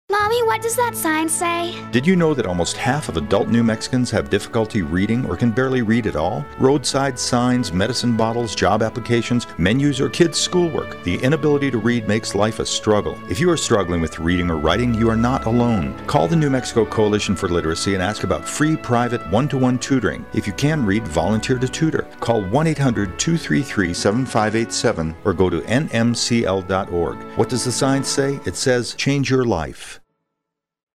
Mommy, what does that sign say? Did you know that almost half of adult New Mexicans have difficulty reading or can barely read at all? Roadside signs, medicine bottles, job applications, menus, or kids' schoolwork. The inability to read makes life a struggle. If you are struggling with reading or writing, you are not alone. Call the New Mexico Coalition for Literacy and ask about free private one-to-one tutoring. If you can read, volunteer to tutor. Call 1-800-233-7587 or go to nmcl.org. What does the sign say? It says, change your life.